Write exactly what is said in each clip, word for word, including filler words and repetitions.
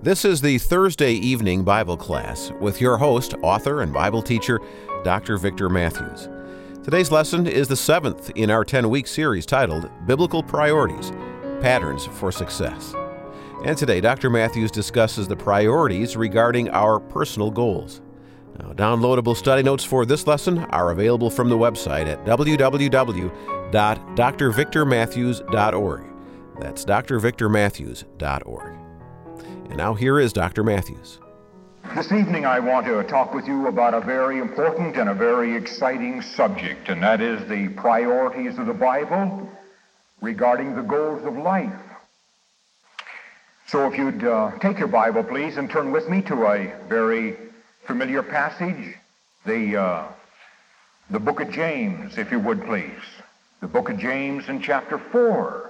This is the Thursday evening Bible class with your host, author, and Bible teacher, Doctor Victor Matthews. Today's lesson is the seventh in our ten-week series titled Biblical Priorities, Patterns for Success. And today, Doctor Matthews discusses the priorities regarding our personal goals. Now, downloadable study notes for this lesson are available from the website at w w w dot d r victor matthews dot org. That's d r victor matthews dot org. And now here is Doctor Matthews. This evening I want to talk with you about a very important and a very exciting subject, and that is the priorities of the Bible regarding the goals of life. So if you'd uh, take your Bible, please, and turn with me to a very familiar passage, the, uh, the book of James, if you would, please. The book of James in chapter four.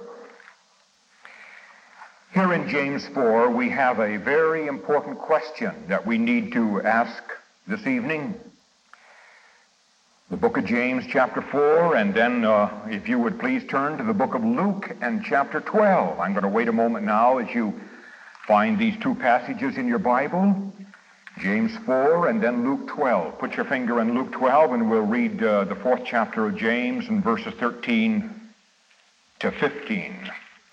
Here in James four, we have a very important question that we need to ask this evening. The book of James, chapter four, and then uh, if you would please turn to the book of Luke and chapter twelve. I'm going to wait a moment now as you find these two passages in your Bible, James four and then Luke twelve. Put your finger in Luke twelve and we'll read uh, the fourth chapter of James and verses thirteen to fifteen.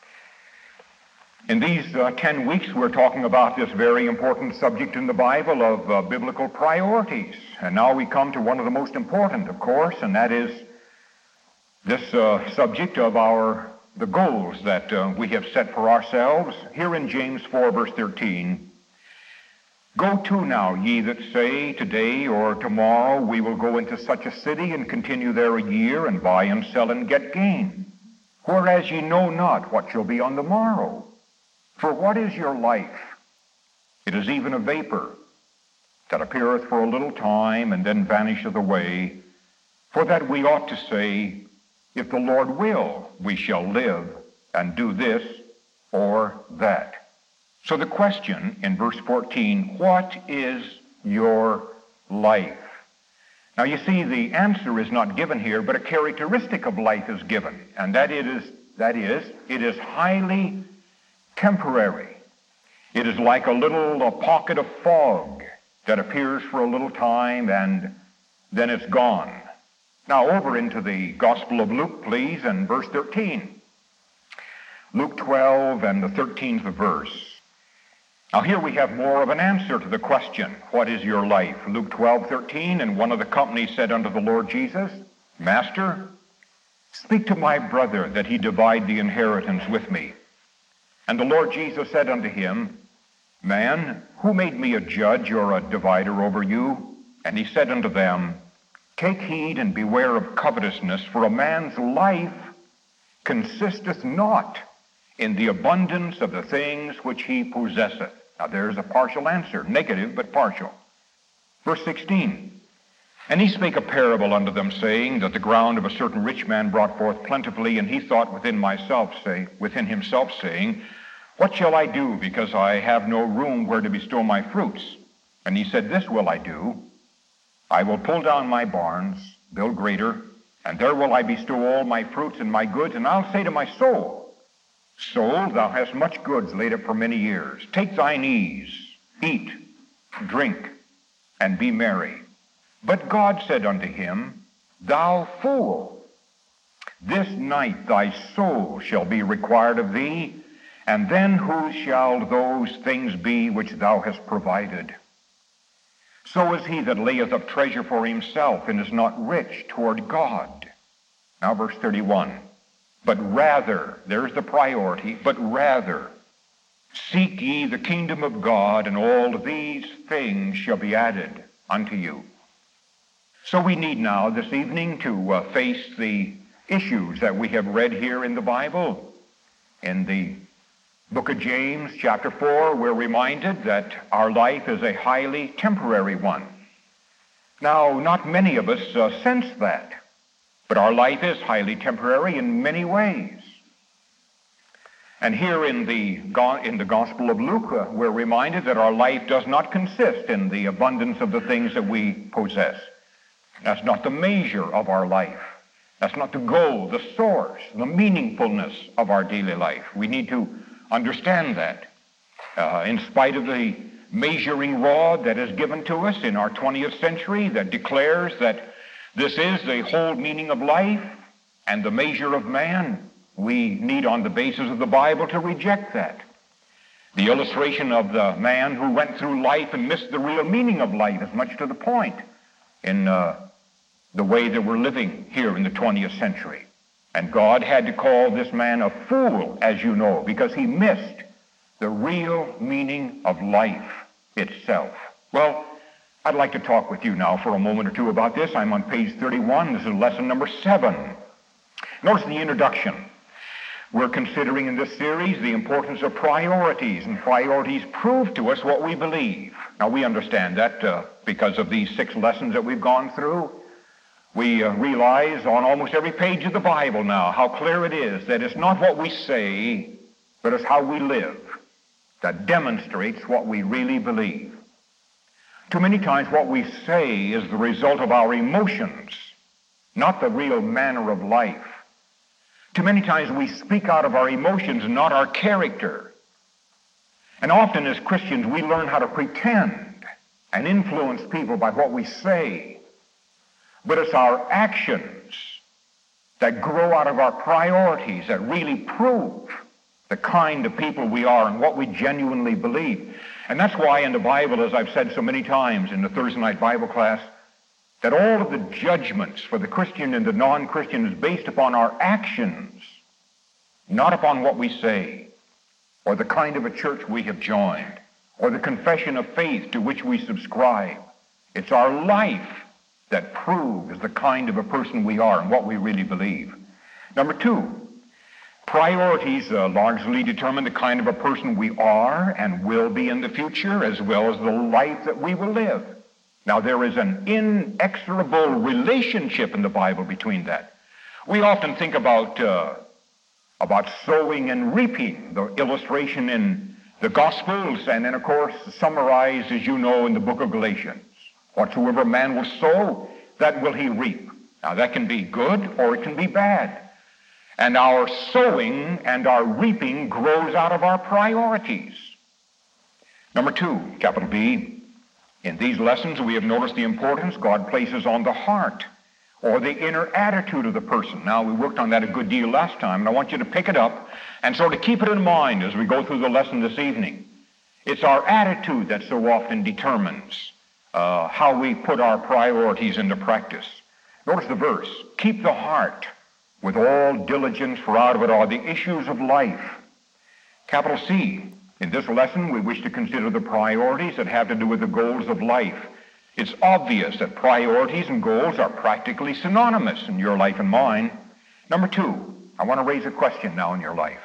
In these uh, ten weeks, we're talking about this very important subject in the Bible of uh, biblical priorities. And now we come to one of the most important, of course, and that is this uh, subject of our the goals that uh, we have set for ourselves. Here in James four, verse thirteen, "Go to now, ye that say, today or tomorrow we will go into such a city and continue there a year and buy and sell and get gain. Whereas ye know not what shall be on the morrow. For what is your life? It is even a vapor that appeareth for a little time and then vanisheth away. For that we ought to say, if the Lord will, we shall live and do this or that." So the question in verse fourteen, what is your life? Now you see, the answer is not given here, but a characteristic of life is given, and that it is, that is, it is highly temporary. It is like a little a pocket of fog that appears for a little time and then it's gone. Now over into the Gospel of Luke, please, and verse thirteen. Luke twelve and the thirteenth verse. Now here we have more of an answer to the question, what is your life? Luke twelve, thirteen, "And one of the company said unto the Lord Jesus, Master, speak to my brother that he divide the inheritance with me. And the Lord Jesus said unto him, Man, who made me a judge or a divider over you? And he said unto them, Take heed and beware of covetousness, for a man's life consisteth not in the abundance of the things which he possesseth." Now there's a partial answer, negative but partial. Verse sixteen, "And he spake a parable unto them, saying that the ground of a certain rich man brought forth plentifully, and he thought within myself, say, within himself, saying, What shall I do, because I have no room where to bestow my fruits? And he said, This will I do, I will pull down my barns, build greater, and there will I bestow all my fruits and my goods, and I'll say to my soul, Soul, thou hast much goods laid up for many years. Take thine ease, eat, drink, and be merry. But God said unto him, Thou fool, this night thy soul shall be required of thee, and then whose shall those things be which thou hast provided? So is he that layeth up treasure for himself, and is not rich toward God." Now verse thirty-one, "But rather," there's the priority, "but rather seek ye the kingdom of God, and all these things shall be added unto you." So we need now this evening to uh, face the issues that we have read here in the Bible. In the book of James, chapter four, we're reminded that our life is a highly temporary one. Now, not many of us uh, sense that, but our life is highly temporary in many ways. And here in the, in the Gospel of Luke, uh, we're reminded that our life does not consist in the abundance of the things that we possess. That's not the measure of our life. That's not the goal, the source, the meaningfulness of our daily life. We need to understand that. Uh, in spite of the measuring rod that is given to us in our twentieth century that declares that this is the whole meaning of life and the measure of man, we need on the basis of the Bible to reject that. The illustration of the man who went through life and missed the real meaning of life is much to the point in uh, the way that we're living here in the twentieth century. And God had to call this man a fool, as you know, because he missed the real meaning of life itself. Well, I'd like to talk with you now for a moment or two about this. I'm on page thirty-one. This is lesson number seven. Notice the introduction. We're considering in this series the importance of priorities, and priorities prove to us what we believe. Now, we understand that uh, because of these six lessons that we've gone through. We uh, realize on almost every page of the Bible now how clear it is that it's not what we say, but it's how we live that demonstrates what we really believe. Too many times what we say is the result of our emotions, not the real manner of life. Too many times we speak out of our emotions, not our character. And often as Christians we learn how to pretend and influence people by what we say. But it's our actions that grow out of our priorities that really prove the kind of people we are and what we genuinely believe. And that's why in the Bible, as I've said so many times in the Thursday night Bible class, that all of the judgments for the Christian and the non-Christian is based upon our actions, not upon what we say, or the kind of a church we have joined, or the confession of faith to which we subscribe. It's our life that proves the kind of a person we are and what we really believe. Number two, priorities uh, largely determine the kind of a person we are and will be in the future, as well as the life that we will live. Now, there is an inexorable relationship in the Bible between that. We often think about uh, about sowing and reaping, the illustration in the Gospels, and then, of course, summarized, as you know, in the book of Galatians. Whatsoever man will sow, that will he reap. Now, that can be good or it can be bad. And our sowing and our reaping grows out of our priorities. Number two, capital B, in these lessons we have noticed the importance God places on the heart or the inner attitude of the person. Now, we worked on that a good deal last time, and I want you to pick it up and sort of keep it in mind as we go through the lesson this evening. It's our attitude that so often determines uh, how we put our priorities into practice. Notice the verse, keep the heart with all diligence, for out of it are the issues of life. Capital C, in this lesson we wish to consider the priorities that have to do with the goals of life. It's obvious that priorities and goals are practically synonymous in your life and mine. Number two, I want to raise a question now in your life.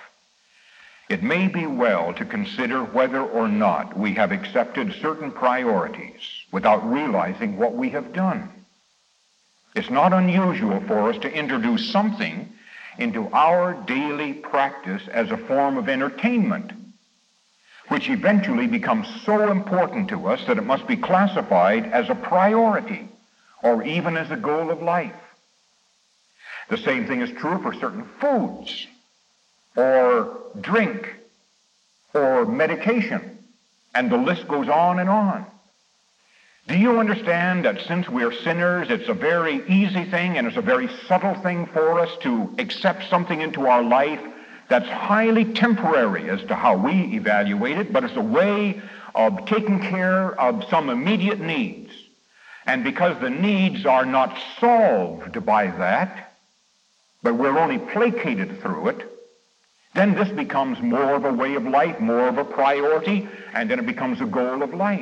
It may be well to consider whether or not we have accepted certain priorities without realizing what we have done. It's not unusual for us to introduce something into our daily practice as a form of entertainment, which eventually becomes so important to us that it must be classified as a priority or even as a goal of life. The same thing is true for certain foods or drink or medication, and the list goes on and on. Do you understand that since we are sinners, it's a very easy thing and it's a very subtle thing for us to accept something into our life that's highly temporary as to how we evaluate it, but it's a way of taking care of some immediate needs. And because the needs are not solved by that, but we're only placated through it, then this becomes more of a way of life, more of a priority, and then it becomes a goal of life.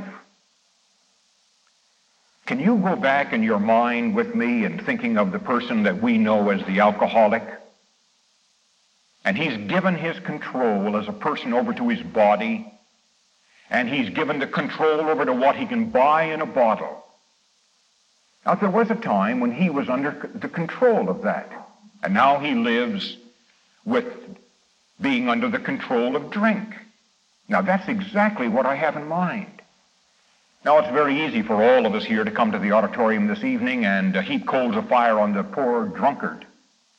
Can you go back in your mind with me in thinking of the person that we know as the alcoholic? And he's given his control as a person over to his body, and he's given the control over to what he can buy in a bottle. Now, there was a time when he was under the control of that, and now he lives with being under the control of drink. Now, that's exactly what I have in mind. Now, it's very easy for all of us here to come to the auditorium this evening and uh, heap coals of fire on the poor drunkard.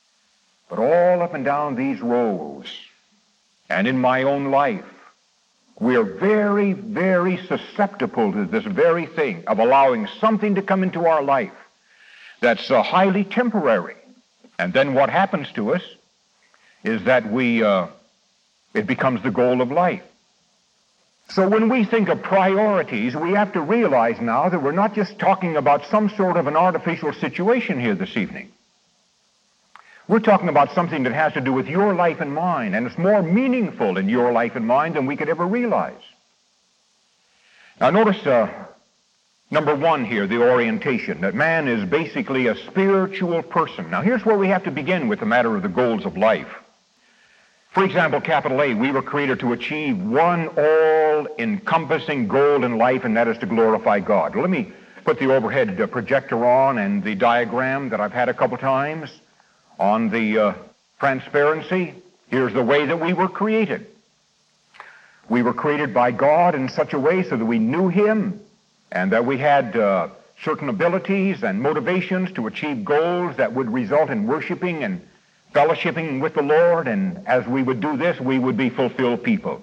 But all up and down these rows, and in my own life, We are very, very susceptible to this very thing of allowing something to come into our life that's uh, highly temporary. And then what happens to us is that we, uh, it becomes the goal of life. So when we think of priorities, we have to realize now that we're not just talking about some sort of an artificial situation here this evening. We're talking about something that has to do with your life and mine, and it's more meaningful in your life and mine than we could ever realize. Now notice, uh, number one here, the orientation, that man is basically a spiritual person. Now here's where we have to begin with the matter of the goals of life. For example, capital A, we were created to achieve one all-encompassing goal in life, and that is to glorify God. Let me put the overhead uh, projector on and the diagram that I've had a couple times on the uh, transparency. Here's the way that we were created. We were created by God in such a way so that we knew Him and that we had uh, certain abilities and motivations to achieve goals that would result in worshiping and fellowshipping with the Lord, and as we would do this, we would be fulfilled people.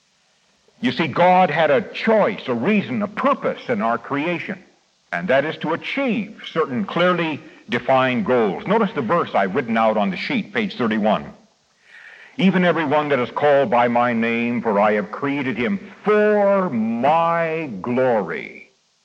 You see, God had a choice, a reason, a purpose in our creation, and that is to achieve certain clearly defined goals. Notice the verse I've written out on the sheet, page thirty-one. Even everyone that is called by my name, for I have created him for my glory.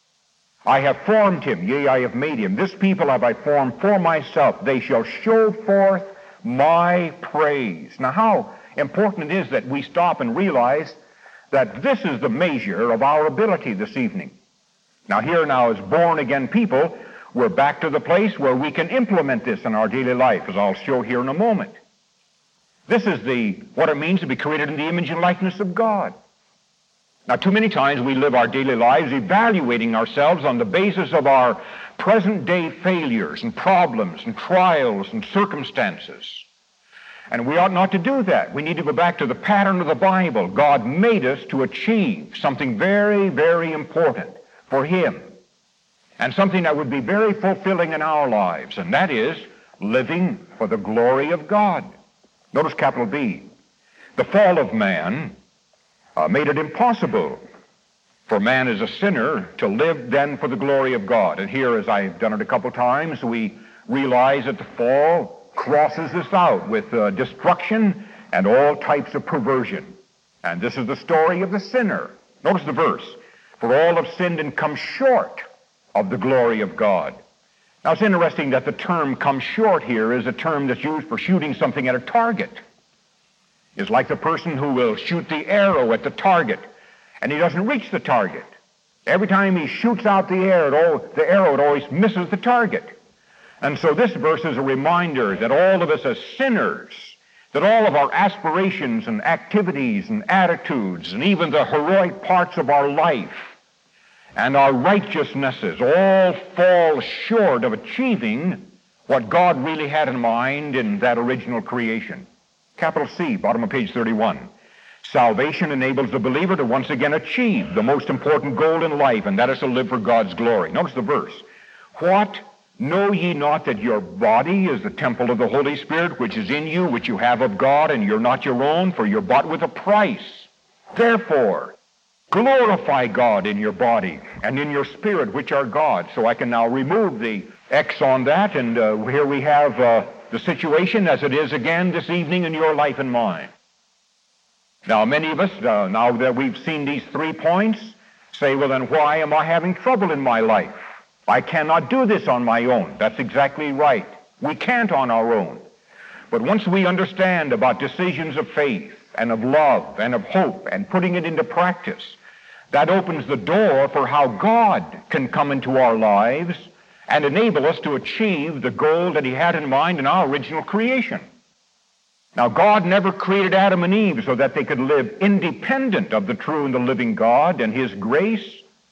I have formed him, yea, I have made him. This people have I formed for myself. They shall show forth my praise. Now, how important it is that we stop and realize that this is the measure of our ability this evening. Now, here now as born-again people, we're back to the place where we can implement this in our daily life, as I'll show here in a moment. This is the what it means to be created in the image and likeness of God. Now, too many times we live our daily lives evaluating ourselves on the basis of our present-day failures and problems and trials and circumstances. And we ought not to do that. We need to go back to the pattern of the Bible. God made us to achieve something very, very important for Him, and something that would be very fulfilling in our lives, and that is living for the glory of God. Notice capital B. The fall of man uh, made it impossible for man as a sinner to live then for the glory of God. And here, as I've done it a couple times, we realize that the fall crosses this out with uh, destruction and all types of perversion. And this is the story of the sinner. Notice the verse. For all have sinned and come short of the glory of God. Now, it's interesting that the term come short here is a term that's used for shooting something at a target. It's like the person who will shoot the arrow at the target, and he doesn't reach the target. Every time he shoots out the arrow, it all, the arrow, it always misses the target. And so this verse is a reminder that all of us as sinners, that all of our aspirations and activities and attitudes and even the heroic parts of our life and our righteousnesses all fall short of achieving what God really had in mind in that original creation. Capital C, bottom of page thirty-one. Salvation enables the believer to once again achieve the most important goal in life, and that is to live for God's glory. Notice the verse. What? Know ye not that your body is the temple of the Holy Spirit, which is in you, which you have of God, and you're not your own, for you're bought with a price. Therefore, glorify God in your body and in your spirit, which are God. So I can now remove the X on that, and uh, here we have uh, the situation as it is again this evening in your life and mine. Now, many of us, uh, now that we've seen these three points, say, well, then why am I having trouble in my life? I cannot do this on my own. That's exactly right. We can't on our own. But once we understand about decisions of faith and of love and of hope and putting it into practice, that opens the door for how God can come into our lives and enable us to achieve the goal that He had in mind in our original creation. Now, God never created Adam and Eve so that they could live independent of the true and the living God and His grace.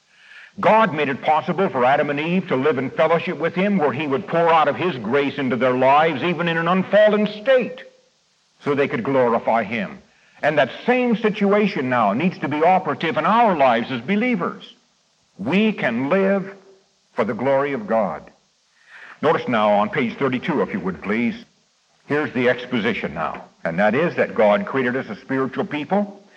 God made it possible for Adam and Eve to live in fellowship with Him, where He would pour out of His grace into their lives, even in an unfallen state, so they could glorify Him. And that same situation now needs to be operative in our lives as believers. We can live for the glory of God. Notice now on page thirty-two, if you would please, here's the exposition now, and that is that God created us as spiritual people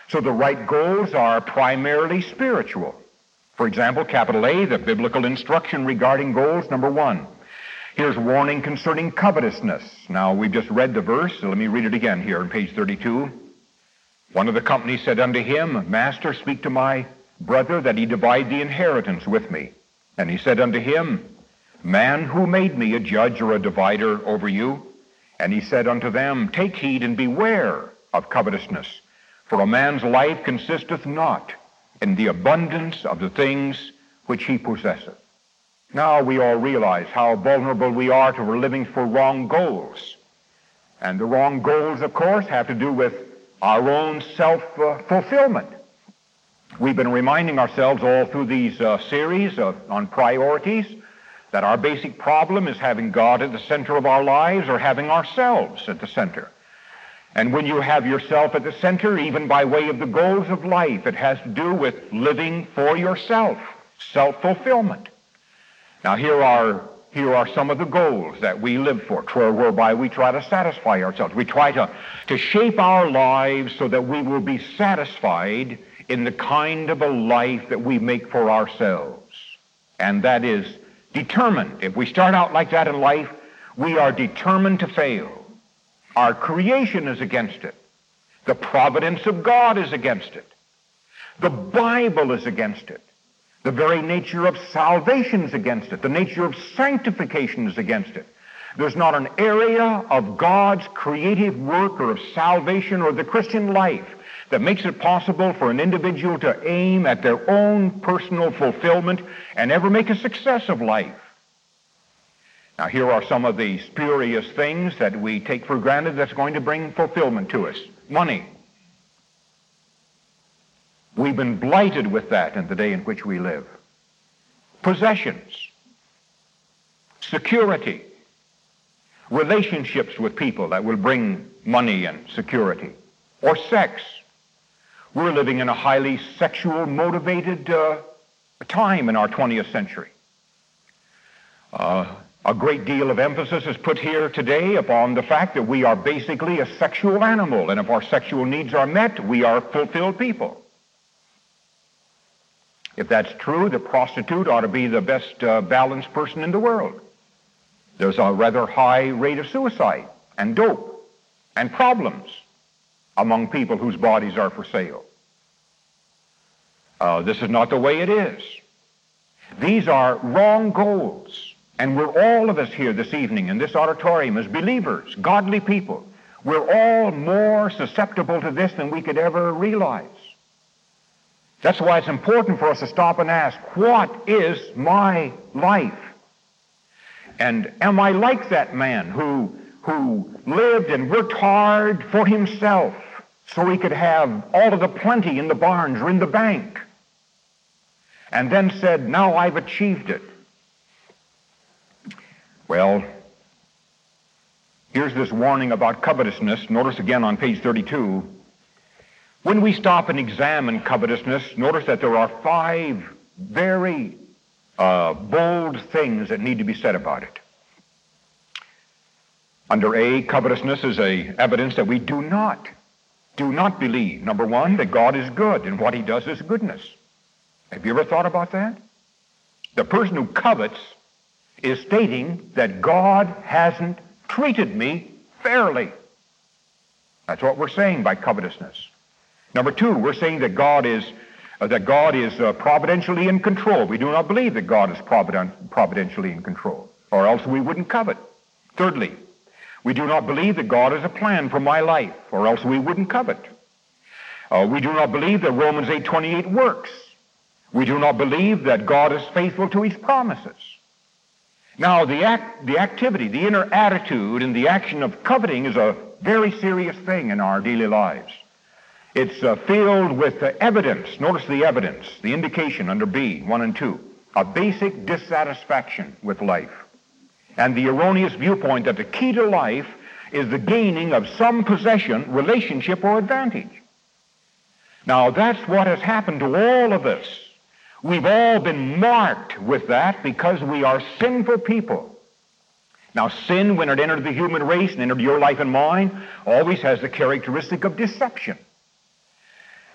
So the right goals are primarily spiritual. For example, capital A, the biblical instruction regarding goals, number one. Here's warning concerning covetousness. Now, we've just read the verse, so let me read it again here on page thirty-two. One of the company said unto him, Master, speak to my brother that he divide the inheritance with me. And he said unto him, Man, who made me a judge or a divider over you? And he said unto them, Take heed and beware of covetousness, for a man's life consisteth not in the abundance of the things which he possesseth. Now we all realize how vulnerable we are to living for wrong goals. And the wrong goals, of course, have to do with our own self-fulfillment. We've been reminding ourselves all through these uh, series of, on priorities that our basic problem is having God at the center of our lives or having ourselves at the center. And when you have yourself at the center, even by way of the goals of life, it has to do with living for yourself, self-fulfillment. Now here are, here are some of the goals that we live for, whereby we try to satisfy ourselves. We try to, to shape our lives so that we will be satisfied in the kind of a life that we make for ourselves. And that is determined. If we start out like that in life, we are determined to fail. Our creation is against it. The providence of God is against it. The Bible is against it. The very nature of salvation is against it. The nature of sanctification is against it. There's not an area of God's creative work or of salvation or the Christian life that makes it possible for an individual to aim at their own personal fulfillment and ever make a success of life. Now, here are some of the spurious things that we take for granted that's going to bring fulfillment to us. Money. We've been blighted with that in the day in which we live. Possessions. Security. Relationships with people that will bring money and security. Or sex. We're living in a highly sexual motivated uh, time in our twentieth century. Uh, A great deal of emphasis is put here today upon the fact that we are basically a sexual animal, and if our sexual needs are met, we are fulfilled people. If that's true, the prostitute ought to be the best uh, balanced person in the world. There's a rather high rate of suicide and dope and problems among people whose bodies are for sale. Uh, this is not the way it is. These are wrong goals. And we're all of us here this evening in this auditorium as believers, godly people. We're all more susceptible to this than we could ever realize. That's why it's important for us to stop and ask, what is my life? And am I like that man who, who lived and worked hard for himself so he could have all of the plenty in the barns or in the bank? And then said, now I've achieved it. Well, here's this warning about covetousness. Notice again on page thirty-two. When we stop and examine covetousness, notice that there are five very uh, bold things that need to be said about it. Under A, covetousness is a evidence that we do not, do not believe, number one, that God is good and what he does is goodness. Have you ever thought about that? The person who covets is stating that God hasn't treated me fairly. That's what we're saying by covetousness. Number two, we're saying that God is uh, that God is uh, providentially in control. We do not believe that God is providen- providentially in control, or else we wouldn't covet. Thirdly, we do not believe that God has a plan for my life, or else we wouldn't covet. Uh, we do not believe that Romans eight twenty-eight works. We do not believe that God is faithful to his promises. Now, the act, the activity, the inner attitude and the action of coveting is a very serious thing in our daily lives. It's uh, filled with uh, evidence. Notice the evidence, the indication under B, one and two. A basic dissatisfaction with life. And the erroneous viewpoint that the key to life is the gaining of some possession, relationship, or advantage. Now, that's what has happened to all of us. We've all been marked with that because we are sinful people. Now, sin, when it entered the human race and entered your life and mine, always has the characteristic of deception.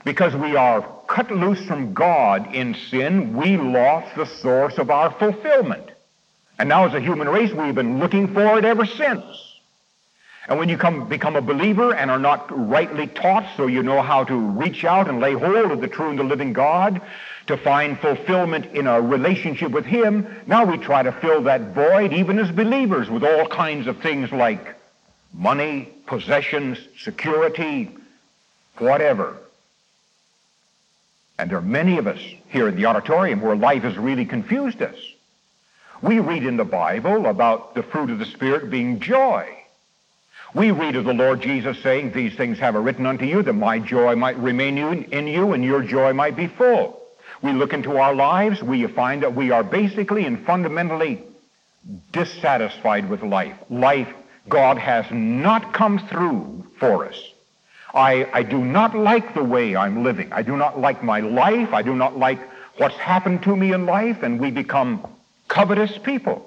Because we are cut loose from God in sin, we lost the source of our fulfillment. And now as a human race, we've been looking for it ever since. And when you come, become a believer and are not rightly taught so you know how to reach out and lay hold of the true and the living God to find fulfillment in a relationship with Him, now we try to fill that void even as believers with all kinds of things like money, possessions, security, whatever. And there are many of us here in the auditorium where life has really confused us. We read in the Bible about the fruit of the Spirit being joy. We read of the Lord Jesus saying, "These things have I written unto you, that my joy might remain in you, and your joy might be full." We look into our lives, we find that we are basically and fundamentally dissatisfied with life. Life, God has not come through for us. I, I do not like the way I'm living. I do not like my life. I do not like what's happened to me in life, and we become covetous people.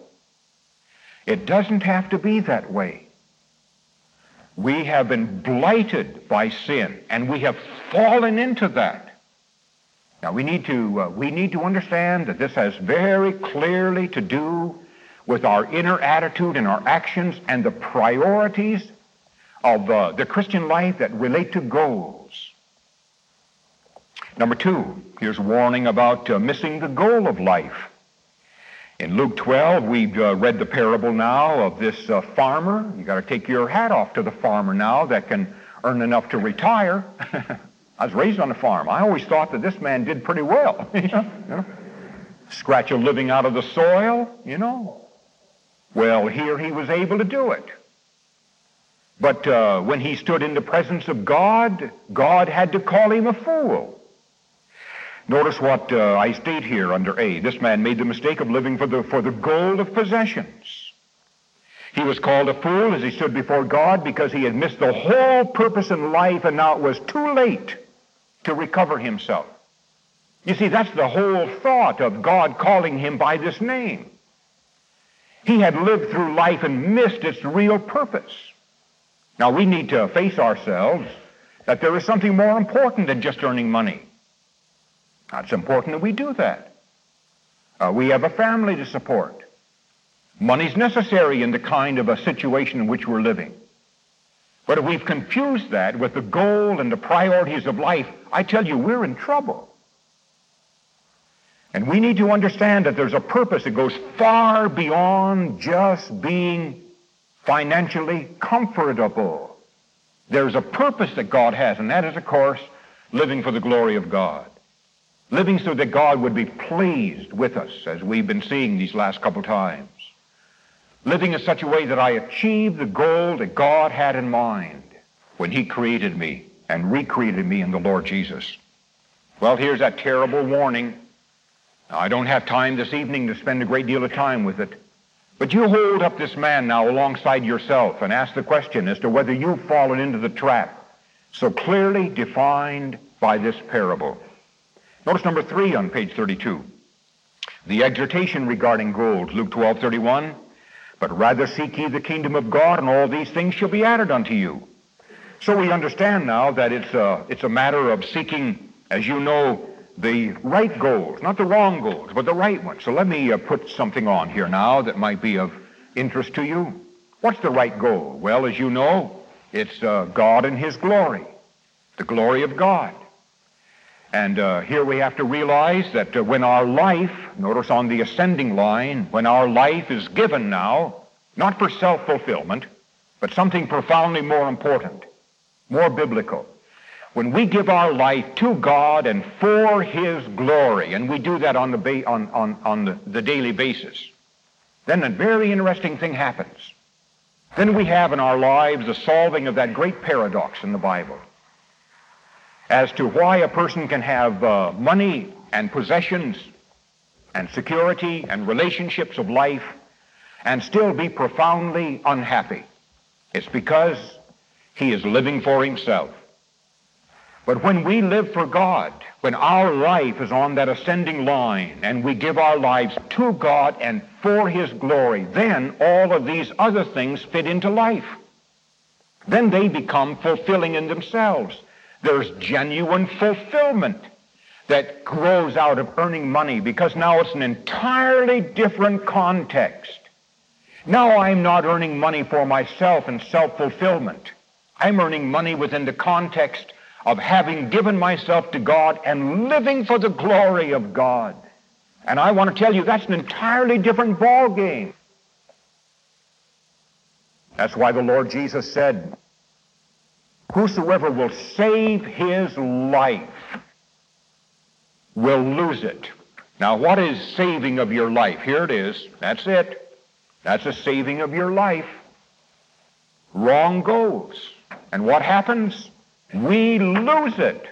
It doesn't have to be that way. We have been blighted by sin, and we have fallen into that. Now we need to uh, we need to understand that this has very clearly to do with our inner attitude and our actions and the priorities of uh, the Christian life that relate to goals. Number two, here's a warning about uh, missing the goal of life. In Luke twelve, we've uh, read the parable now of this uh, farmer. You got to take your hat off to the farmer now that can earn enough to retire. I was raised on a farm. I always thought that this man did pretty well. you know, you know? Scratch a living out of the soil, you know. Well, here he was able to do it. But uh, when he stood in the presence of God, God had to call him a fool. Notice what uh, I state here under A. This man made the mistake of living for the, for the gold of possessions. He was called a fool as he stood before God because he had missed the whole purpose in life, and now it was too late to recover himself. You see, that's the whole thought of God calling him by this name. He had lived through life and missed its real purpose. Now, we need to face ourselves that there is something more important than just earning money. Now, it's important that we do that. Uh, we have a family to support. Money's necessary in the kind of a situation in which we're living. But if we've confused that with the goal and the priorities of life, I tell you, we're in trouble. And we need to understand that there's a purpose that goes far beyond just being financially comfortable. There's a purpose that God has, and that is, of course, living for the glory of God. Living so that God would be pleased with us, as we've been seeing these last couple times. Living in such a way that I achieve the goal that God had in mind when He created me and recreated me in the Lord Jesus. Well, here's that terrible warning. Now, I don't have time this evening to spend a great deal of time with it. But you hold up this man now alongside yourself and ask the question as to whether you've fallen into the trap so clearly defined by this parable. Notice number three on page thirty-two. The exhortation regarding gold, Luke twelve thirty-one. But rather seek ye the kingdom of God, and all these things shall be added unto you. So we understand now that it's a, it's a matter of seeking, as you know, the right goals, not the wrong goals, but the right ones. So let me uh, put something on here now that might be of interest to you. What's the right goal? Well, as you know, it's uh, God and His glory, the glory of God. And uh, here we have to realize that uh, when our life, notice on the ascending line, when our life is given now, not for self-fulfillment, but something profoundly more important, more biblical. When we give our life to God and for His glory, and we do that on the ba- on, on, on the, the daily basis, then a very interesting thing happens. Then we have in our lives the solving of that great paradox in the Bible as to why a person can have uh, money and possessions and security and relationships of life and still be profoundly unhappy. It's because he is living for himself. But when we live for God, when our life is on that ascending line and we give our lives to God and for His glory, then all of these other things fit into life. Then they become fulfilling in themselves. There's genuine fulfillment that grows out of earning money, because now it's an entirely different context. Now I'm not earning money for myself in self-fulfillment. I'm earning money within the context of having given myself to God and living for the glory of God. And I want to tell you, that's an entirely different ballgame. That's why the Lord Jesus said, whosoever will save his life will lose it. Now, what is saving of your life? Here it is. That's it. That's a saving of your life. Wrong goes. And what happens? We lose it.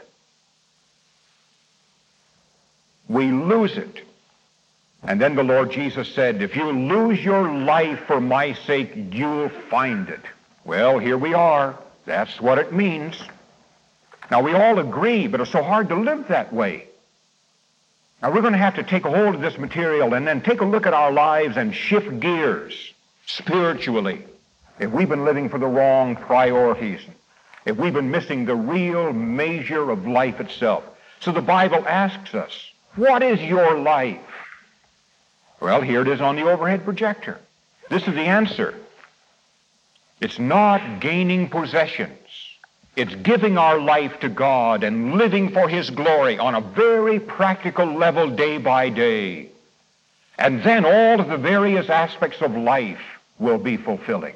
We lose it. And then the Lord Jesus said, if you lose your life for my sake, you'll find it. Well, here we are. That's what it means. Now, we all agree, but it's so hard to live that way. Now, we're going to have to take a hold of this material and then take a look at our lives and shift gears spiritually. If we've been living for the wrong priorities, if we've been missing the real measure of life itself. So the Bible asks us, what is your life? Well, here it is on the overhead projector. This is the answer. It's not gaining possessions. It's giving our life to God and living for His glory on a very practical level day by day. And then all of the various aspects of life will be fulfilling.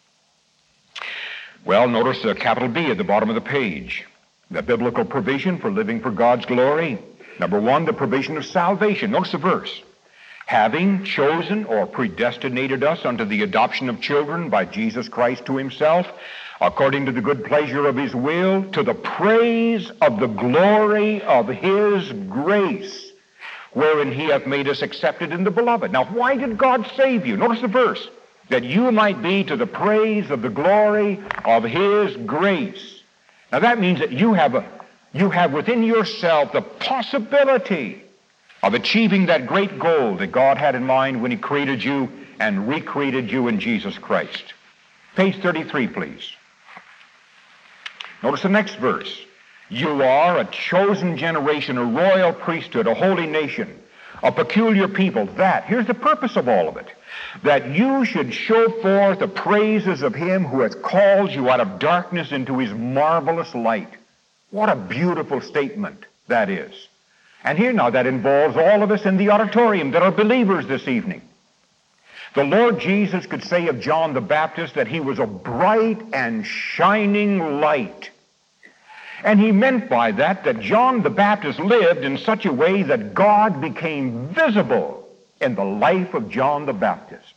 Well, notice the capital B at the bottom of the page. The biblical provision for living for God's glory. Number one, the provision of salvation. Notice the verse. Having chosen or predestinated us unto the adoption of children by Jesus Christ to Himself, according to the good pleasure of His will, to the praise of the glory of His grace, wherein He hath made us accepted in the Beloved. Now, why did God save you? Notice the verse. That you might be to the praise of the glory of His grace. Now, that means that you have, a, you have within yourself the possibility of achieving that great goal that God had in mind when He created you and recreated you in Jesus Christ. Page thirty-three, please. Notice the next verse. You are a chosen generation, a royal priesthood, a holy nation, a peculiar people. That, here's the purpose of all of it, that you should show forth the praises of Him who hath called you out of darkness into His marvelous light. What a beautiful statement that is. And here now, that involves all of us in the auditorium that are believers this evening. The Lord Jesus could say of John the Baptist that he was a bright and shining light. And he meant by that that John the Baptist lived in such a way that God became visible in the life of John the Baptist.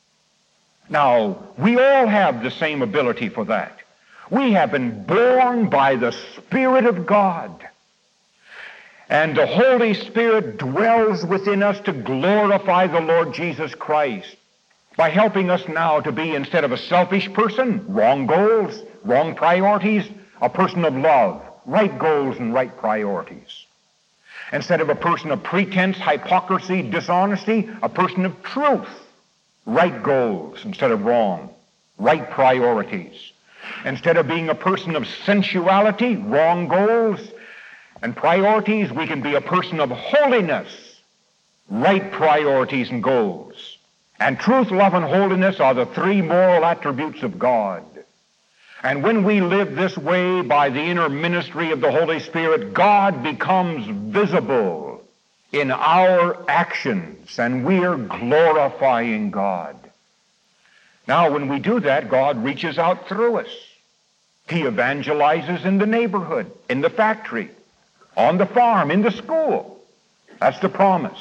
Now, we all have the same ability for that. We have been born by the Spirit of God. And the Holy Spirit dwells within us to glorify the Lord Jesus Christ by helping us now to be, instead of a selfish person, wrong goals, wrong priorities, a person of love, right goals and right priorities. Instead of a person of pretense, hypocrisy, dishonesty, a person of truth, right goals instead of wrong, right priorities. Instead of being a person of sensuality, wrong goals and priorities, we can be a person of holiness, right priorities and goals. And truth, love, and holiness are the three moral attributes of God. And when we live this way by the inner ministry of the Holy Spirit, God becomes visible in our actions, and we are glorifying God. Now, when we do that, God reaches out through us. He evangelizes in the neighborhood, in the factory, on the farm, in the school. That's the promise.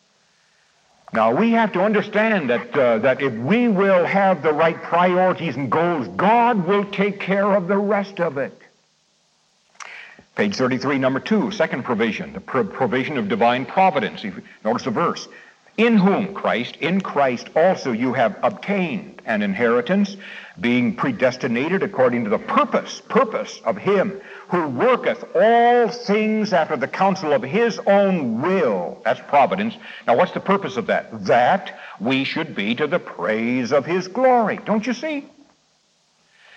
Now, we have to understand that, uh, that if we will have the right priorities and goals, God will take care of the rest of it. Page thirty-three, number two, second provision, the pro- provision of divine providence. Notice the verse. In whom, Christ, in Christ also you have obtained an inheritance, being predestinated according to the purpose, purpose of Him who worketh all things after the counsel of His own will. That's providence. Now, what's the purpose of that? That we should be to the praise of His glory. Don't you see?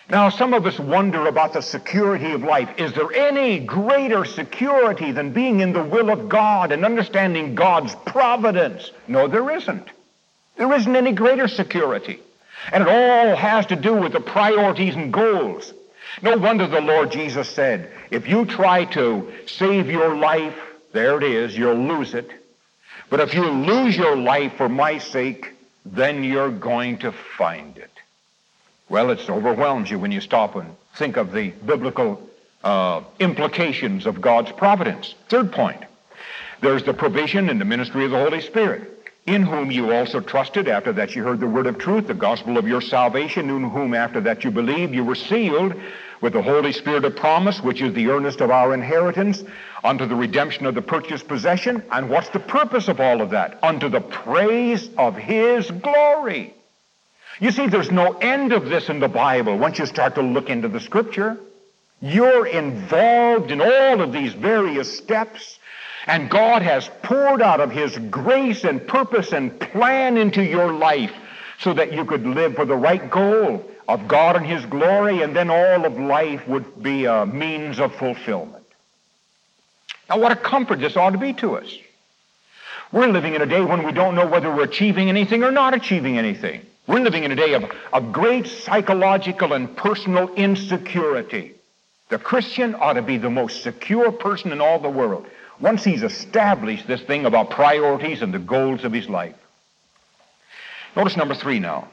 Now, some of us wonder about the security of life. Is there any greater security than being in the will of God and understanding God's providence? No, there isn't. There isn't any greater security. And it all has to do with the priorities and goals. No wonder the Lord Jesus said, if you try to save your life, there it is, you'll lose it. But if you lose your life for my sake, then you're going to find it. Well, it overwhelms you when you stop and think of the biblical uh, implications of God's providence. Third point, there's the provision in the ministry of the Holy Spirit, in whom you also trusted after that you heard the word of truth, the gospel of your salvation, in whom after that you believed, you were sealed with the Holy Spirit of promise, which is the earnest of our inheritance, unto the redemption of the purchased possession. And what's the purpose of all of that? Unto the praise of his glory. You see, there's no end of this in the Bible once you start to look into the Scripture. You're involved in all of these various steps, and God has poured out of his grace and purpose and plan into your life so that you could live for the right goal of God and his glory, and then all of life would be a means of fulfillment. Now, what a comfort this ought to be to us. We're living in a day when we don't know whether we're achieving anything or not achieving anything. We're living in a day of, of great psychological and personal insecurity. The Christian ought to be the most secure person in all the world once he's established this thing about priorities and the goals of his life. Notice number three now.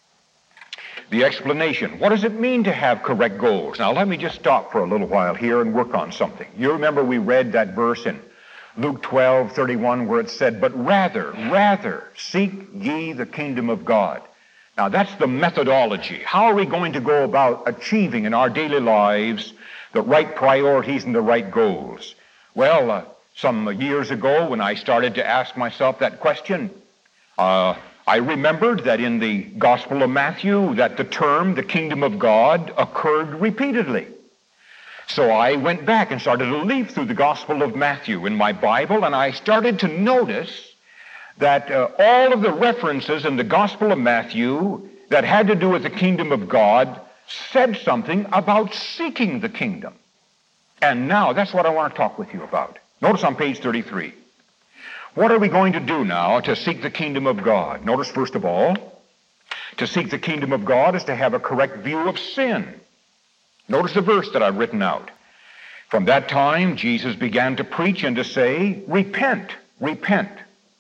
The explanation. What does it mean to have correct goals? Now, let me just stop for a little while here and work on something. You remember we read that verse in Luke twelve thirty-one where it said, but rather, rather seek ye the kingdom of God. Now, that's the methodology. How are we going to go about achieving in our daily lives the right priorities and the right goals? Well, uh, some years ago when I started to ask myself that question, uh, I remembered that in the Gospel of Matthew that the term, the kingdom of God, occurred repeatedly. So I went back and started to leaf through the Gospel of Matthew in my Bible, and I started to notice that uh, all of the references in the Gospel of Matthew that had to do with the kingdom of God said something about seeking the kingdom. And now that's what I want to talk with you about. Notice on page thirty-three. What are we going to do now to seek the kingdom of God? Notice, first of all, to seek the kingdom of God is to have a correct view of sin. Notice the verse that I've written out. From that time, Jesus began to preach and to say, repent, repent.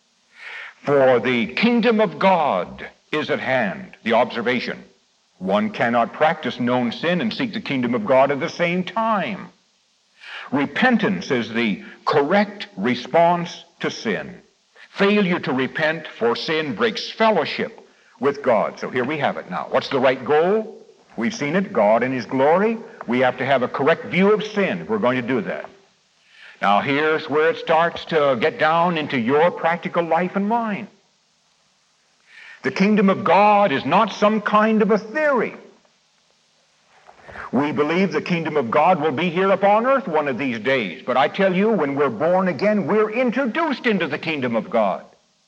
For the kingdom of God is at hand. The observation. One cannot practice known sin and seek the kingdom of God at the same time. Repentance is the correct response to sin. Failure to repent for sin breaks fellowship with God. So here we have it now. What's the right goal? We've seen it, God in his glory. We have to have a correct view of sin if we're going to do that. Now here's where it starts to get down into your practical life and mine. The kingdom of God is not some kind of a theory. We believe the kingdom of God will be here upon earth one of these days. But I tell you, when we're born again, we're introduced into the kingdom of God.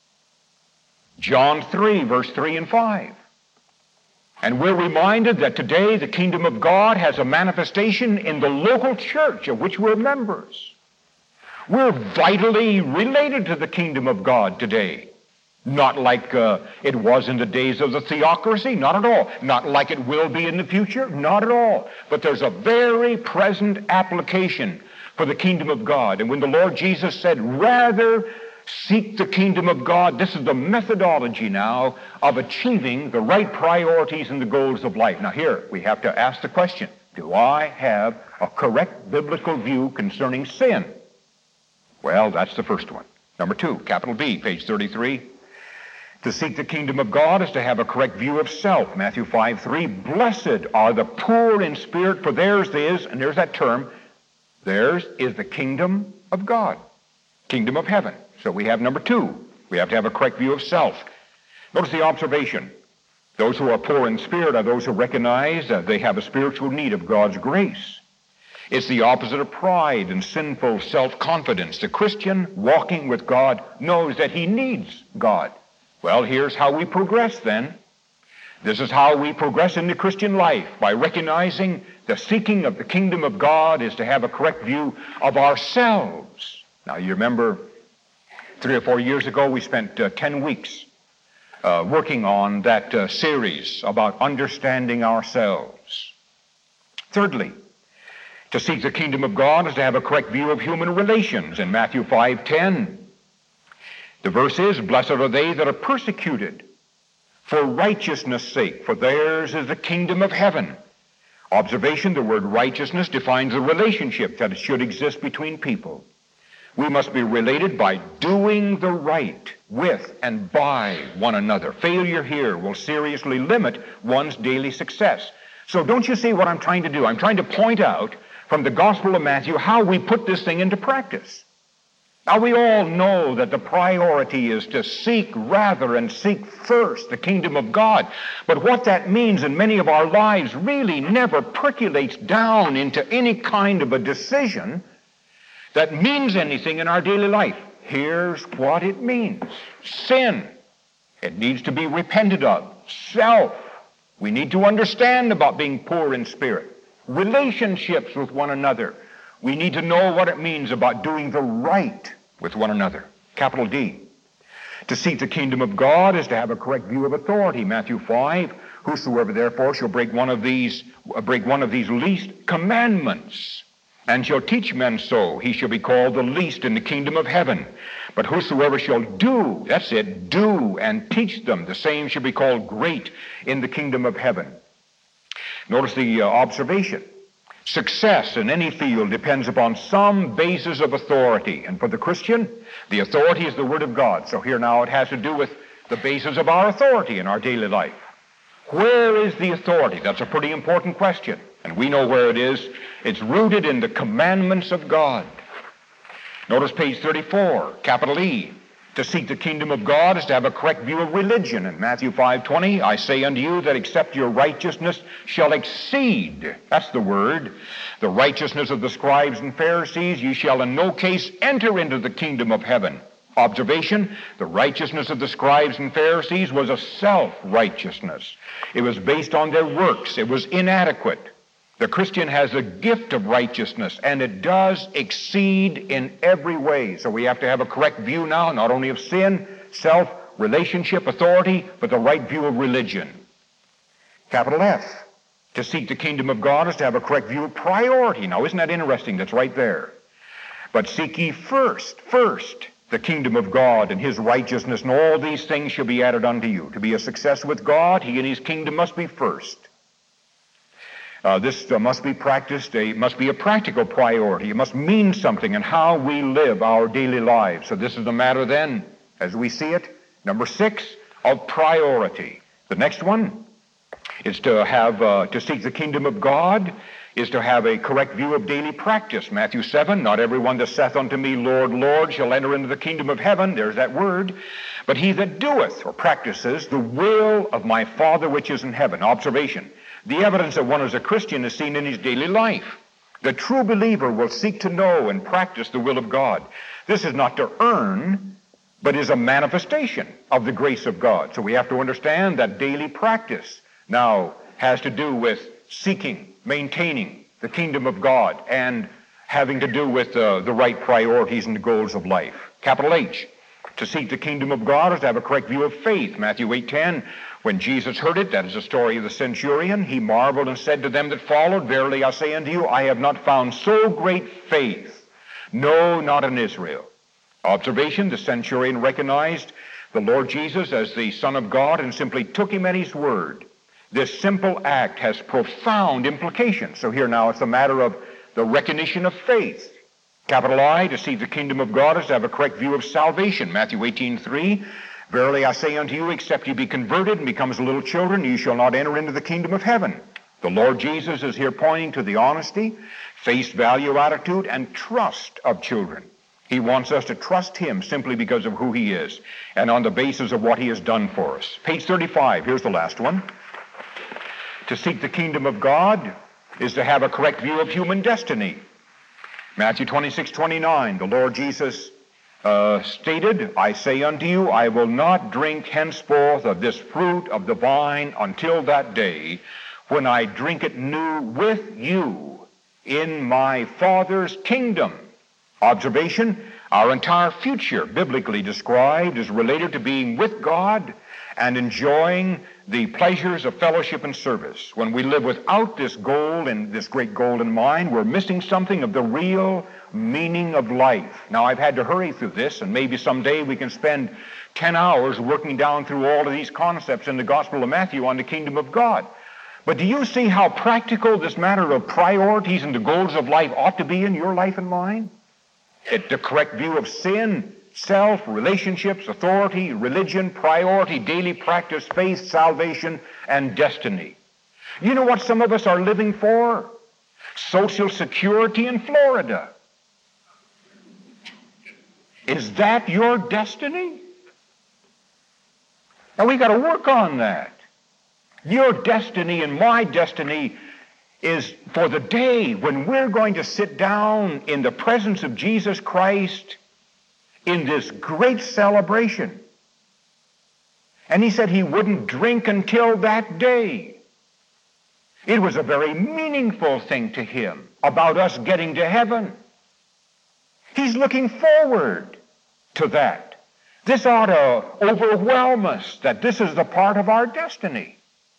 John three, verse three and five. And we're reminded that today the kingdom of God has a manifestation in the local church of which we're members. We're vitally related to the kingdom of God today. Not like uh, it was in the days of the theocracy, not at all. Not like it will be in the future, not at all. But there's a very present application for the kingdom of God. And when the Lord Jesus said, rather seek the kingdom of God, this is the methodology now of achieving the right priorities and the goals of life. Now here, we have to ask the question, do I have a correct biblical view concerning sin? Well, that's the first one. Number two, capital B, page thirty-three. To seek the kingdom of God is to have a correct view of self. Matthew five three, blessed are the poor in spirit, for theirs is, and there's that term, theirs is the kingdom of God, kingdom of heaven. So we have number two. We have to have a correct view of self. Notice the observation. Those who are poor in spirit are those who recognize that they have a spiritual need of God's grace. It's the opposite of pride and sinful self-confidence. The Christian walking with God knows that he needs God. Well, here's how we progress then. This is how we progress in the Christian life, by recognizing the seeking of the kingdom of God is to have a correct view of ourselves. Now, you remember three or four years ago, we spent uh, ten weeks uh, working on that uh, series about understanding ourselves. Thirdly, to seek the kingdom of God is to have a correct view of human relations. In Matthew five ten, the verse is, "Blessed are they that are persecuted for righteousness' sake, for theirs is the kingdom of heaven." Observation, the word righteousness defines the relationship that should exist between people. We must be related by doing the right with and by one another. Failure here will seriously limit one's daily success. So don't you see what I'm trying to do? I'm trying to point out from the Gospel of Matthew how we put this thing into practice. Now, we all know that the priority is to seek rather and seek first the kingdom of God. But what that means in many of our lives really never percolates down into any kind of a decision that means anything in our daily life. Here's what it means. Sin. It needs to be repented of. Self. We need to understand about being poor in spirit. Relationships with one another. We need to know what it means about doing the right with one another. Capital D. To seek the kingdom of God is to have a correct view of authority. Matthew five, "Whosoever therefore shall break one of these, uh, break one of these least commandments, and shall teach men so, he shall be called the least in the kingdom of heaven. But whosoever shall do," that's it, "do and teach them, the same shall be called great in the kingdom of heaven." Notice the uh, observation. Success in any field depends upon some basis of authority. And for the Christian, the authority is the Word of God. So here now it has to do with the basis of our authority in our daily life. Where is the authority? That's a pretty important question. And we know where it is. It's rooted in the commandments of God. Notice page thirty-four, capital E. To seek the kingdom of God is to have a correct view of religion. In Matthew five twenty, "I say unto you that except your righteousness shall exceed," that's the word, "the righteousness of the scribes and Pharisees, ye shall in no case enter into the kingdom of heaven." Observation, the righteousness of the scribes and Pharisees was a self-righteousness. It was based on their works. It was inadequate. The Christian has a gift of righteousness, and it does exceed in every way. So we have to have a correct view now, not only of sin, self, relationship, authority, but the right view of religion. Capital F. To seek the kingdom of God is to have a correct view of priority. Now, isn't that interesting? That's right there. "But seek ye first, first, the kingdom of God and his righteousness, and all these things shall be added unto you." To be a success with God, he and his kingdom must be first. Uh, this uh, must be practiced, it must be a practical priority. It must mean something in how we live our daily lives. So this is the matter then, as we see it, number six, of priority. The next one is to have, uh, to seek the kingdom of God, is to have a correct view of daily practice. Matthew seven, "Not everyone that saith unto me, Lord, Lord, shall enter into the kingdom of heaven," there's that word, "but he that doeth," or practices, "the will of my Father which is in heaven." Observation. The evidence that one is a Christian is seen in his daily life. The true believer will seek to know and practice the will of God. This is not to earn, but is a manifestation of the grace of God. So we have to understand that daily practice now has to do with seeking, maintaining the kingdom of God, and having to do with uh, the right priorities and the goals of life. Capital H. To seek the kingdom of God is to have a correct view of faith. Matthew eight ten. "When Jesus heard it," that is the story of the centurion, "he marveled and said to them that followed, Verily I say unto you, I have not found so great faith, no, not in Israel." Observation, the centurion recognized the Lord Jesus as the Son of God and simply took him at his word. This simple act has profound implications. So here now it's a matter of the recognition of faith. Capital I, to seek the kingdom of God is to have a correct view of salvation. Matthew eighteen three. "Verily I say unto you, except ye be converted and become as little children, ye shall not enter into the kingdom of heaven." The Lord Jesus is here pointing to the honesty, face value attitude, and trust of children. He wants us to trust him simply because of who he is and on the basis of what he has done for us. Page thirty-five, here's the last one. To seek the kingdom of God is to have a correct view of human destiny. Matthew twenty-six twenty-nine, the Lord Jesus uh, stated, I say unto you, I will not drink henceforth of this fruit of the vine until that day when I drink it new with you in my Father's kingdom. Observation, our entire future, biblically described, is related to being with God and enjoying the pleasures of fellowship and service. When we live without this goal and this great goal in mind, we're missing something of the real meaning of life. Now, I've had to hurry through this, and maybe someday we can spend ten hours working down through all of these concepts in the Gospel of Matthew on the kingdom of God. But do you see how practical this matter of priorities and the goals of life ought to be in your life and mine? It's the correct view of sin, self, relationships, authority, religion, priority, daily practice, faith, salvation, and destiny. You know what some of us are living for? Social Security in Florida. Is that your destiny? Now we got to work on that. Your destiny and my destiny is for the day when we're going to sit down in the presence of Jesus Christ in this great celebration. And he said he wouldn't drink until that day. It was a very meaningful thing to him about us getting to heaven. He's looking forward to that. This ought to overwhelm us that this is the part of our destiny.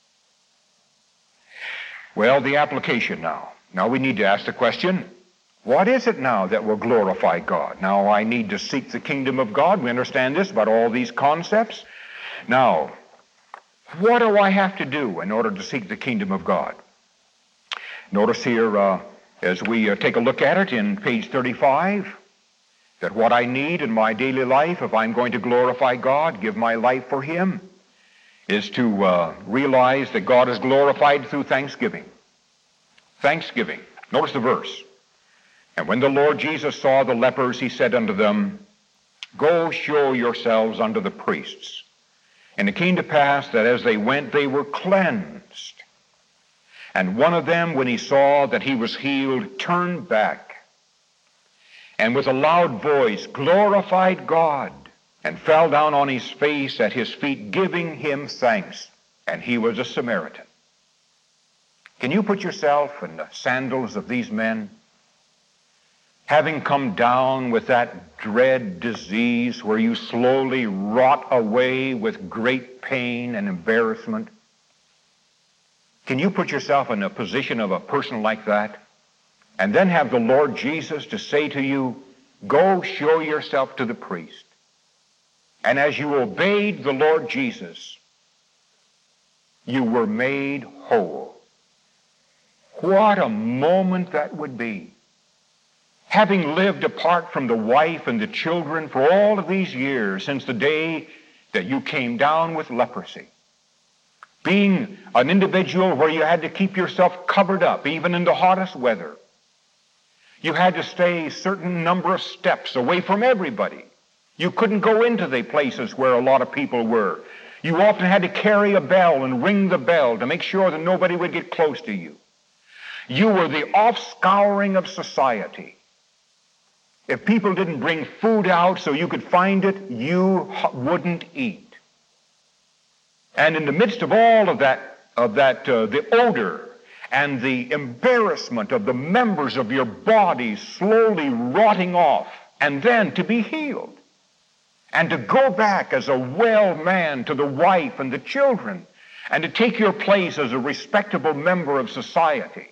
Well, the application now. Now we need to ask the question, what is it now that will glorify God? Now I need to seek the kingdom of God. We understand this about all these concepts. Now, what do I have to do in order to seek the kingdom of God? Notice here, uh, as we uh, take a look at it in page thirty-five, that what I need in my daily life, if I'm going to glorify God, give my life for him, is to uh, realize that God is glorified through thanksgiving. Thanksgiving. Notice the verse. And when the Lord Jesus saw the lepers, he said unto them, Go show yourselves unto the priests. And it came to pass that as they went, they were cleansed. And one of them, when he saw that he was healed, turned back, and with a loud voice glorified God, and fell down on his face at his feet, giving him thanks. And he was a Samaritan. Can you put yourself in the sandals of these men? Having come down with that dread disease where you slowly rot away with great pain and embarrassment. Can you put yourself in a position of a person like that? And then have the Lord Jesus to say to you, Go show yourself to the priest. And as you obeyed the Lord Jesus, you were made whole. What a moment that would be. Having lived apart from the wife and the children for all of these years since the day that you came down with leprosy. Being an individual where you had to keep yourself covered up even in the hottest weather. You had to stay a certain number of steps away from everybody. You couldn't go into the places where a lot of people were. You often had to carry a bell and ring the bell to make sure that nobody would get close to you. You were the offscouring of society. If people didn't bring food out so you could find it, you wouldn't eat. And in the midst of all of that, of that, uh, the odor and the embarrassment of the members of your body slowly rotting off, and then to be healed. And to go back as a well man to the wife and the children, and to take your place as a respectable member of society.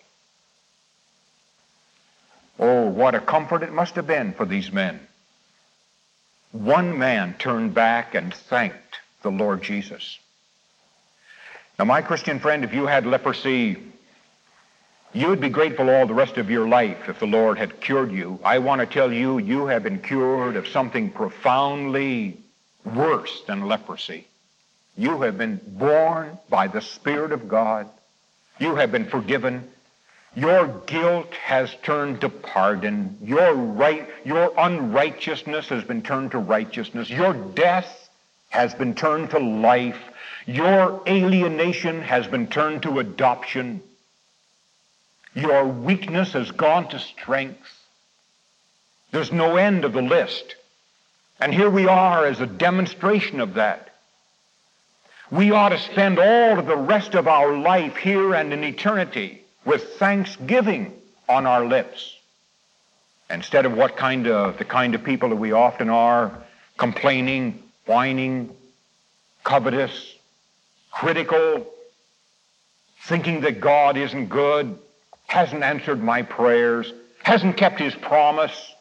Oh, what a comfort it must have been for these men. One man turned back and thanked the Lord Jesus. Now, my Christian friend, if you had leprosy, you would be grateful all the rest of your life if the Lord had cured you. I want to tell you, you have been cured of something profoundly worse than leprosy. You have been born by the Spirit of God. You have been forgiven. Your guilt has turned to pardon. Your right, your unrighteousness has been turned to righteousness. Your death has been turned to life. Your alienation has been turned to adoption. Your weakness has gone to strength. There's no end of the list. And here we are as a demonstration of that. We ought to spend all of the rest of our life here and in eternity with thanksgiving on our lips, instead of what kind of the kind of people that we often are, complaining, whining, covetous, critical, thinking that God isn't good, hasn't answered my prayers, hasn't kept his promise.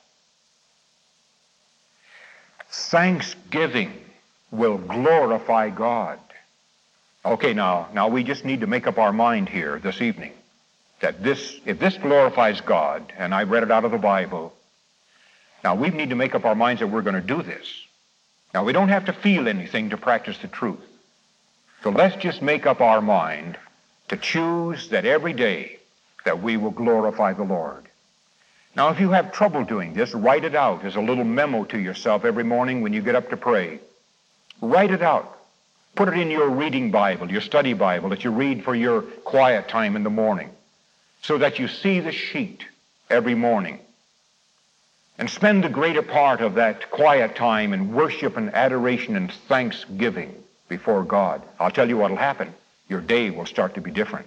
Thanksgiving will glorify God. Okay, now, now we just need to make up our mind here this evening that this, if this glorifies God, and I read it out of the Bible, now we need to make up our minds that we're going to do this. Now we don't have to feel anything to practice the truth. So let's just make up our mind to choose that every day that we will glorify the Lord. Now if you have trouble doing this, write it out as a little memo to yourself every morning when you get up to pray. Write it out. Put it in your reading Bible, your study Bible that you read for your quiet time in the morning, so that you see the sheet every morning. And spend the greater part of that quiet time in worship and adoration and thanksgiving before God. I'll tell you what will happen. Your day will start to be different.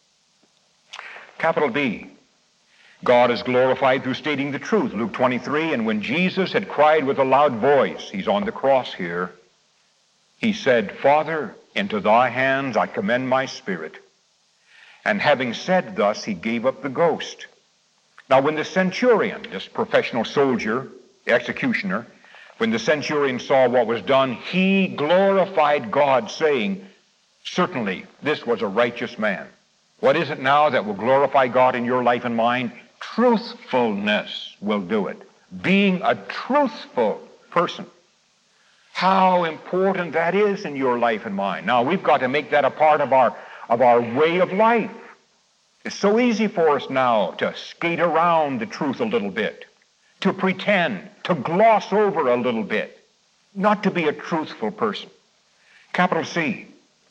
Capital D. God is glorified through stating the truth. Luke twenty-three, and when Jesus had cried with a loud voice, he's on the cross here, he said, Father, into thy hands I commend my spirit. And having said thus, he gave up the ghost. Now when the centurion, this professional soldier, the executioner, when the centurion saw what was done, he glorified God, saying, certainly this was a righteous man. What is it now that will glorify God in your life and mine? Truthfulness will do it. Being a truthful person. How important that is in your life and mine. Now we've got to make that a part of our, of our way of life. It's so easy for us now to skate around the truth a little bit, to pretend, to gloss over a little bit, not to be a truthful person. Capital C.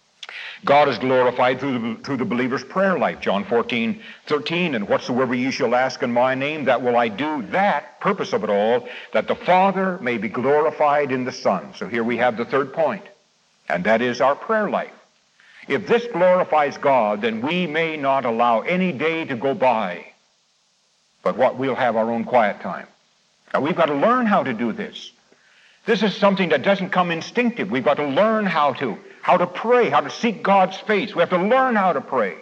God is glorified through the, through the believer's prayer life. John fourteen, thirteen, and whatsoever ye shall ask in my name, that will I do. That, purpose of it all, that the Father may be glorified in the Son. So here we have the third point, and that is our prayer life. If this glorifies God, then we may not allow any day to go by, but what we'll have our own quiet time. Now we've got to learn how to do this. This is something that doesn't come instinctive. We've got to learn how to, how to pray, how to seek God's face. We have to learn how to pray.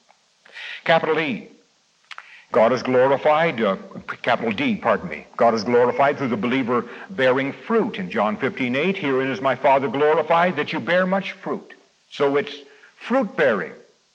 Capital E. God is glorified, uh, capital D, pardon me. God is glorified through the believer bearing fruit. In John fifteen, eight, herein is my Father glorified, that you bear much fruit. So it's fruit bearing.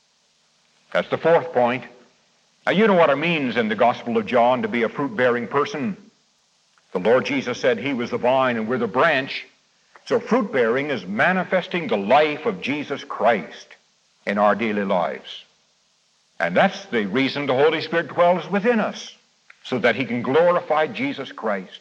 That's the fourth point. Now you know what it means in the Gospel of John to be a fruit bearing person. The Lord Jesus said he was the vine and we're the branch. So fruit bearing is manifesting the life of Jesus Christ in our daily lives. And that's the reason the Holy Spirit dwells within us, so that he can glorify Jesus Christ.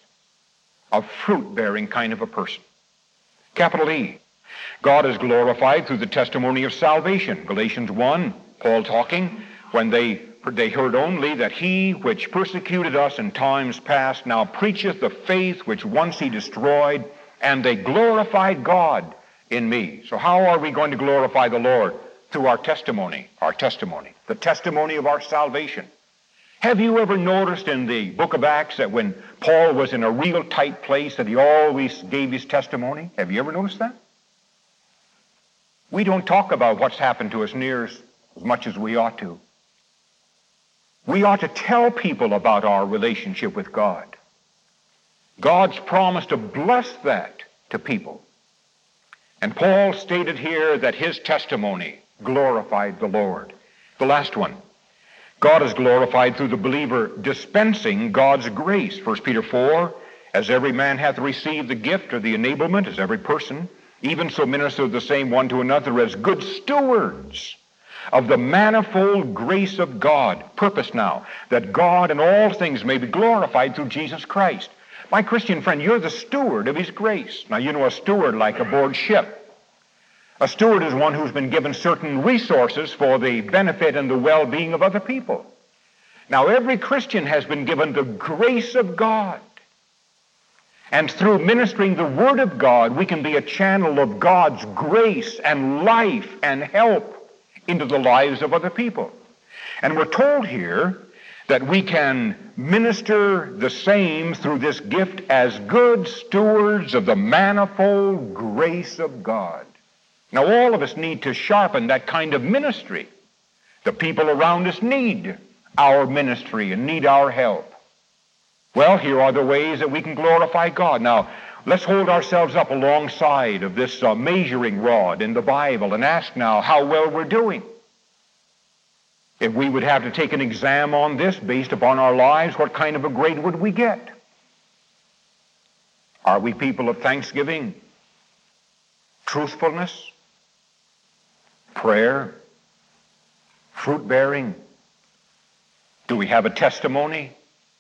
A fruit bearing kind of a person. Capital E. God is glorified through the testimony of salvation. Galatians one, Paul talking, when they, they heard only that he which persecuted us in times past now preacheth the faith which once he destroyed, and they glorified God in me. So how are we going to glorify the Lord? Through our testimony, our testimony, the testimony of our salvation. Have you ever noticed in the book of Acts that when Paul was in a real tight place that he always gave his testimony? Have you ever noticed that? We don't talk about what's happened to us near as much as we ought to. We ought to tell people about our relationship with God. God's promised to bless that to people. And Paul stated here that his testimony glorified the Lord. The last one. God is glorified through the believer dispensing God's grace. First Peter four, as every man hath received the gift or the enablement, as every person, even so minister the same one to another as good stewards of the manifold grace of God. Purpose now, that God in all things may be glorified through Jesus Christ. My Christian friend, you're the steward of his grace. Now you know a steward like aboard ship. A steward is one who's been given certain resources for the benefit and the well-being of other people. Now every Christian has been given the grace of God. And through ministering the Word of God, we can be a channel of God's grace and life and help into the lives of other people. And we're told here that we can minister the same through this gift as good stewards of the manifold grace of God. Now, all of us need to sharpen that kind of ministry. The people around us need our ministry and need our help. Well, here are the ways that we can glorify God. Now, let's hold ourselves up alongside of this uh, measuring rod in the Bible and ask now how well we're doing. If we would have to take an exam on this based upon our lives, what kind of a grade would we get? Are we people of thanksgiving, truthfulness, prayer, fruit-bearing? Do we have a testimony?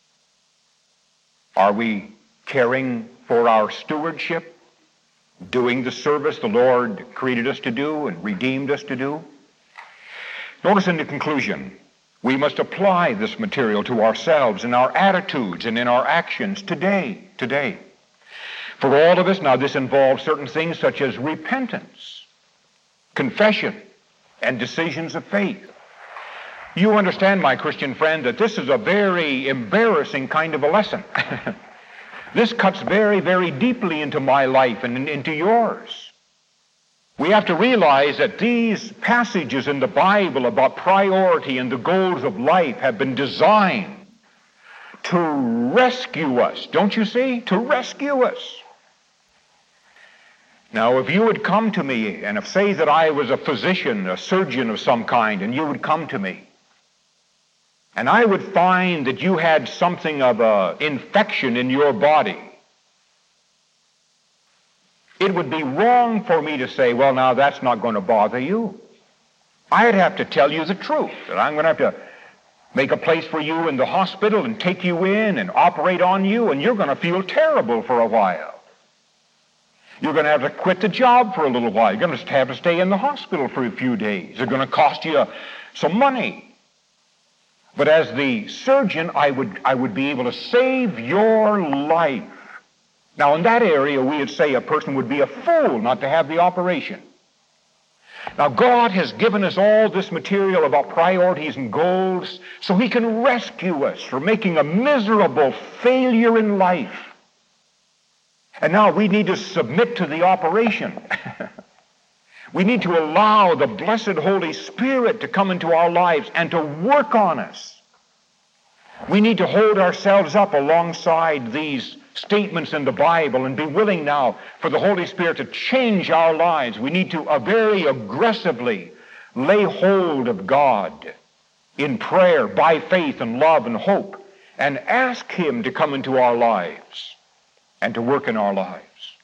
Are we caring for our stewardship, doing the service the Lord created us to do and redeemed us to do? Notice in the conclusion, we must apply this material to ourselves in our attitudes and in our actions today, today. For all of us, now this involves certain things such as repentance, confession, and decisions of faith. You understand, my Christian friend, that this is a very embarrassing kind of a lesson. This cuts very, very deeply into my life and into yours. We have to realize that these passages in the Bible about priority and the goals of life have been designed to rescue us. Don't you see? To rescue us. Now, if you would come to me and if say that I was a physician, a surgeon of some kind, and you would come to me, and I would find that you had something of an infection in your body, it would be wrong for me to say, well, now that's not going to bother you. I'd have to tell you the truth, that I'm going to have to make a place for you in the hospital and take you in and operate on you, and you're going to feel terrible for a while. You're going to have to quit the job for a little while. You're going to have to stay in the hospital for a few days. It's going to cost you some money. But as the surgeon, I would, I would be able to save your life. Now, in that area, we would say a person would be a fool not to have the operation. Now, God has given us all this material about priorities and goals so He can rescue us from making a miserable failure in life. And now we need to submit to the operation. We need to allow the blessed Holy Spirit to come into our lives and to work on us. We need to hold ourselves up alongside these statements in the Bible and be willing now for the Holy Spirit to change our lives. We need to uh, very aggressively lay hold of God in prayer, by faith and love and hope, and ask Him to come into our lives and to work in our lives.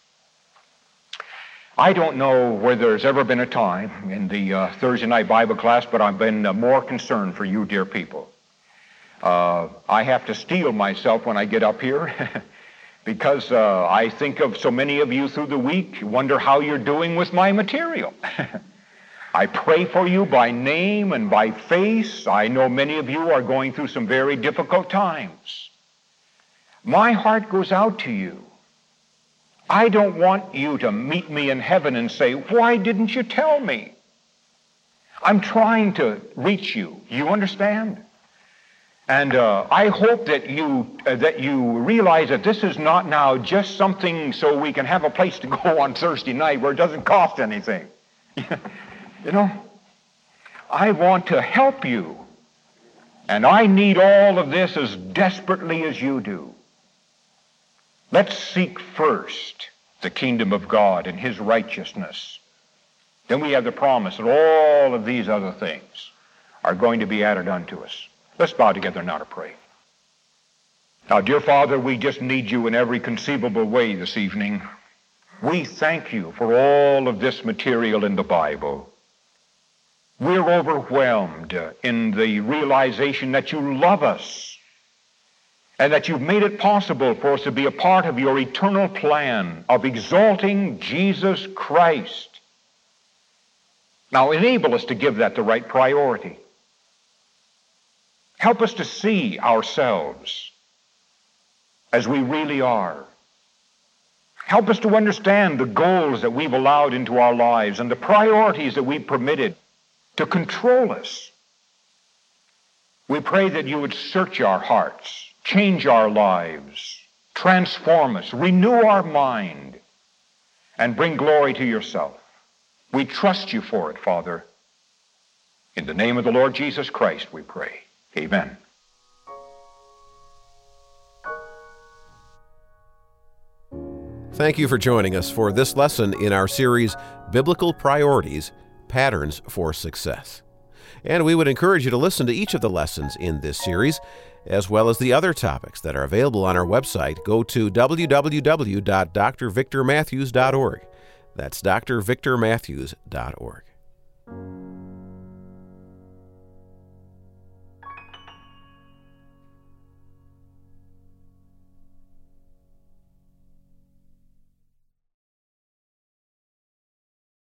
I don't know whether there's ever been a time in the uh, Thursday night Bible class, but I've been uh, more concerned for you, dear people. Uh, I have to steel myself when I get up here because uh, I think of so many of you through the week, wonder how you're doing with my material. I pray for you by name and by face. I know many of you are going through some very difficult times. My heart goes out to you. I don't want you to meet me in heaven and say, why didn't you tell me? I'm trying to reach you. You understand? And uh, I hope that you uh, that you realize that this is not now just something so we can have a place to go on Thursday night where it doesn't cost anything. You know, I want to help you. And I need all of this as desperately as you do. Let's seek first the kingdom of God and His righteousness. Then we have the promise that all of these other things are going to be added unto us. Let's bow together now to pray. Now, dear Father, we just need you in every conceivable way this evening. We thank you for all of this material in the Bible. We're overwhelmed in the realization that you love us and that you've made it possible for us to be a part of your eternal plan of exalting Jesus Christ. Now, enable us to give that the right priority. Help us to see ourselves as we really are Help us to understand the goals that we've allowed into our lives and the priorities that we've permitted to control us. We pray that you would search our hearts, change our lives, transform us, renew our mind, and bring glory to yourself. We trust you for it, Father. In the name of the Lord Jesus Christ, we pray. Amen. Thank you for joining us for this lesson in our series, Biblical Priorities, Patterns for Success. And we would encourage you to listen to each of the lessons in this series, as well as the other topics that are available on our website. Go to w w w dot d r victor matthews dot org. That's d r victor matthews dot org.